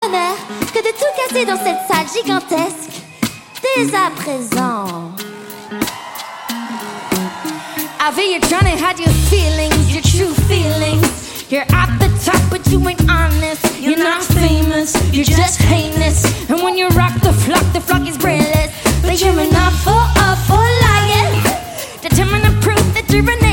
bonheur que de tout casser dans cette salle gigantesque. Dès à présent. I feel you're trying to hide your feelings, your true feelings. You're at the top, but you ain't honest. You're not famous, you're just heinous. And when you rock the flock is brainless. But you're an awful, awful liar. Determined to prove that you're an